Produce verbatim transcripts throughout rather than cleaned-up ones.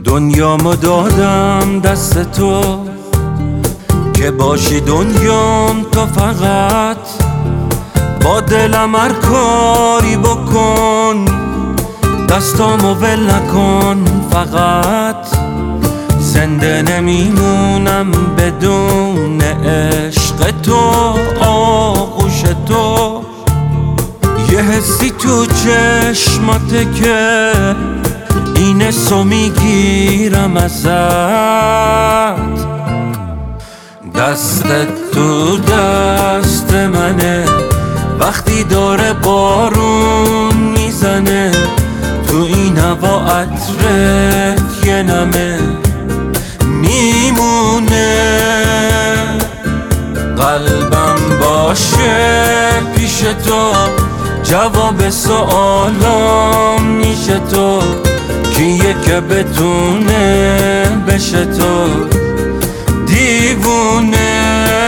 دنیامو دادم دست تو که باشی دنیام تو، فقط با دلم هر کاری بکن، دستامو ول نکن. فقط زنده نمیمونم بدون عشق تو، آغوش تو. یه حسی تو چشماته که این حسو میگیرم ازت. دستت تو دست منه وقتی داره بارون میزنه، تو این هوا عطرت یه نمه میمونه. قلبم باشه پیش تو، جواب سوالام میشه تو. کیه که بتونه بشه تو دیوونه.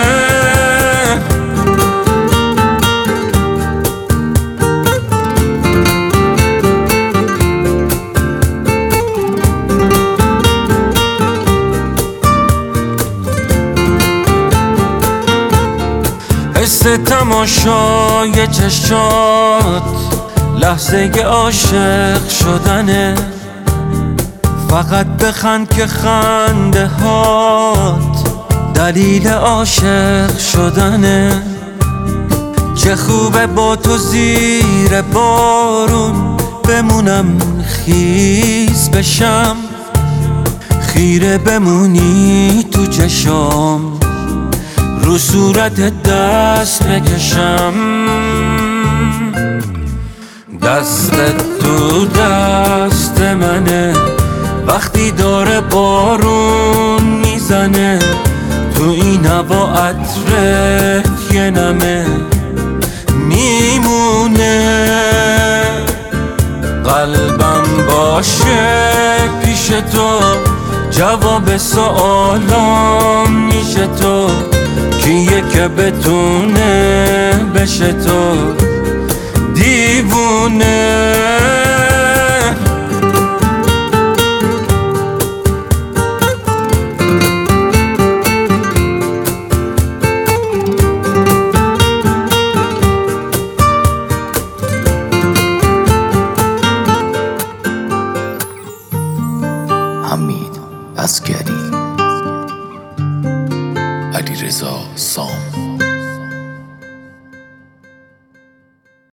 حس تماشای چشات لحظه عاشق شدنه. فقط بخند که خنده هات دلیل عاشق شدنه. چه خوبه با تو زیر بارون بمونم، خیس بشم، خیره بمونی تو چشام، رو صورت دست بکشم. دستت تو دست منه وقتی داره بارون میزنه، تو این هوا عطرت یه نمه میمونه. قلبم باشه پیش تو، جواب سوالام میشه تو. کیه که بتونه بشه تو دیوونه. حمید عسگری، علیرضا سام.